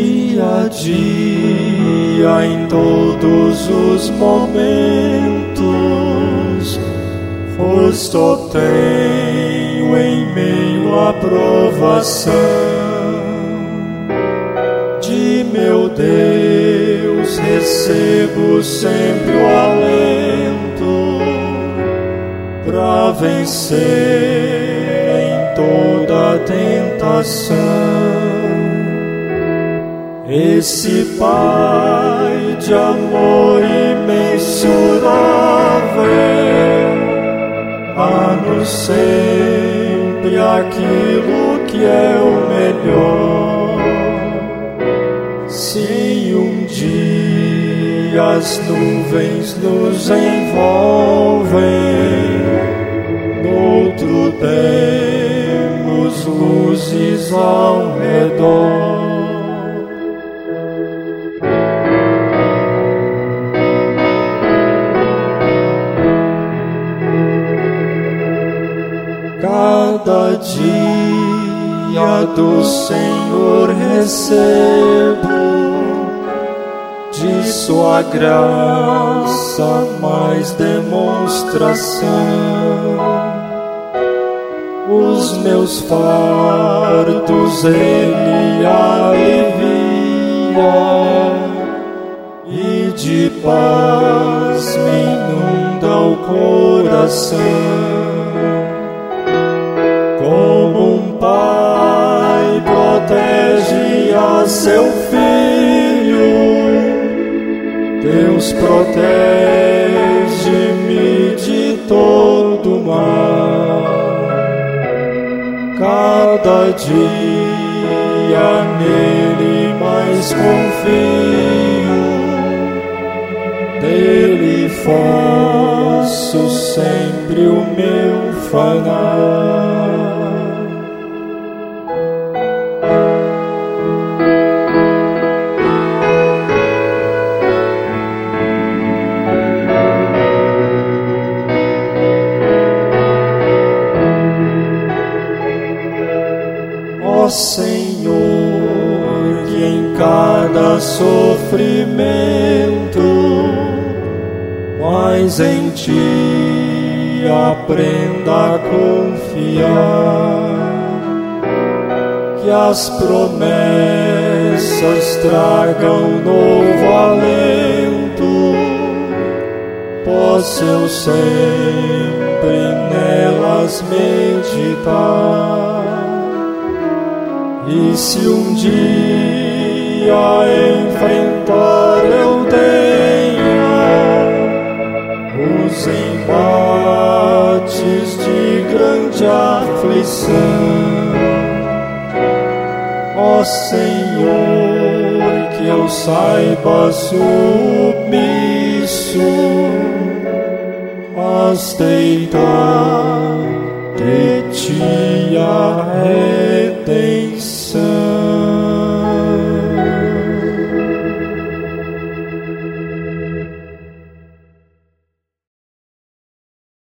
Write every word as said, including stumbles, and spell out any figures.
dia a dia, em todos os momentos, força tenho em meio à provação. De meu Deus recebo sempre o alento para vencer em toda tentação. Esse Pai de amor imensurável dá-nos sempre aquilo que é o melhor. Se um dia as nuvens nos envolvem, noutro temos luzes ao redor. Cada dia do Senhor recebo de sua graça mais demonstração. Os meus fardos Ele alivia e de paz me inunda o coração. Como um pai protege a seu filho, Deus protege-me de todo mal. Cada dia nele mais confio, dele faço sempre o meu falar. Ó Senhor, que em cada sofrimento mais em Ti aprenda a confiar, que as promessas tragam novo alento, possa eu sempre nelas meditar. E se um dia enfrentar eu tenha os embates de grande aflição, ó Senhor, que eu saiba submisso as deitar